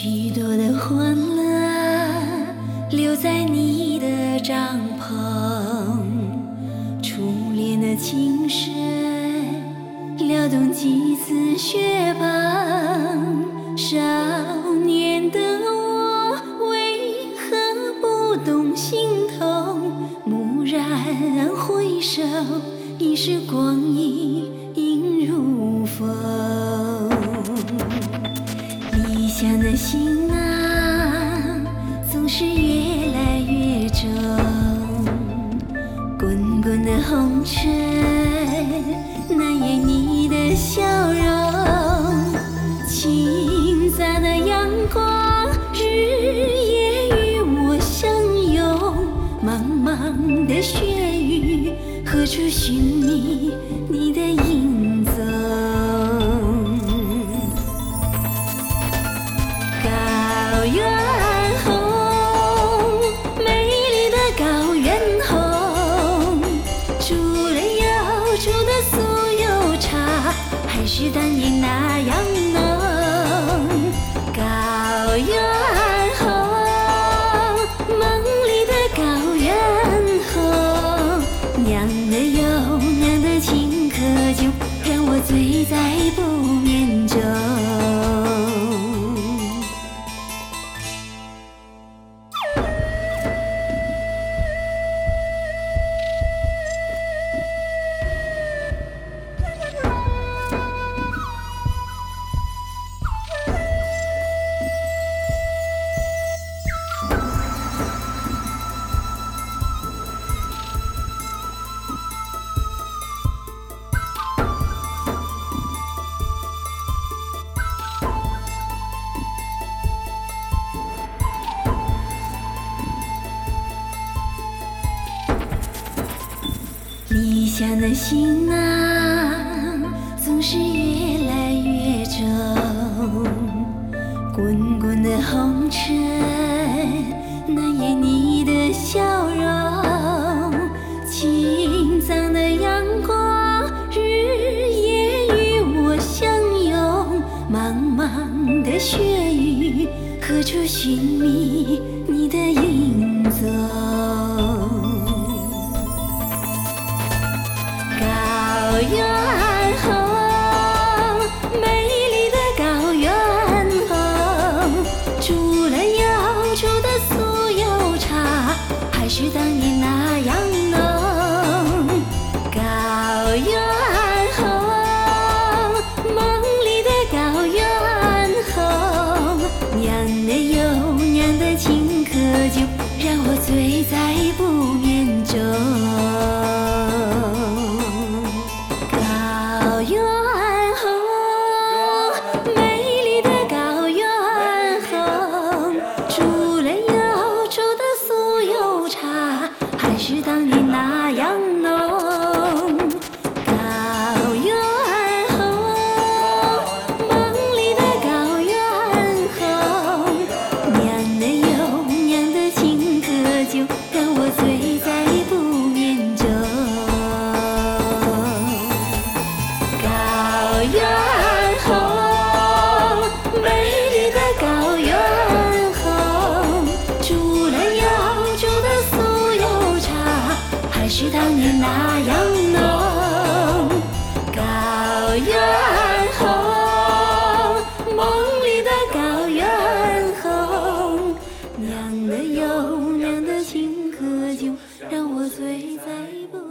许多的欢乐留在你的帐篷，初恋的情深撩动几次雪棒。少年的我为何不懂心痛？蓦然回首，已是光阴映入风。理想的心啊，总是越来越重，滚滚的红尘，难掩你的笑容。清洒的阳光，日夜与我相拥。茫茫的雪域，何处寻觅你的影踪？高原红，美丽的高原红，煮了又煮的酥油茶，还是当年那样浓。高原红，梦里的高原红，酿的又酿的青稞酒，让我醉在不眠中。理想的心啊，总是越来越重，滚滚的红尘，难掩你的笑容。清脏的阳光，日夜与我相拥。茫茫的雪域，何处寻觅你的影踪？高原红，美丽的高原红，煮了又煮的酥油茶，还是当年那样浓。高原红，梦里的高原红，酿的又酿的青稞酒，让我醉在不眠中。高原红，美丽的高原红，煮了又煮的酥油茶，还是当年那样浓。高原红，梦里的高原红，酿的又酿的青稞酒，让我醉在不眠中。高原红，美丽的高原红，煮了又煮的酥油茶，还是当年那样浓。高原红，梦里的高原红，酿的又酿的青稞酒，让我醉在不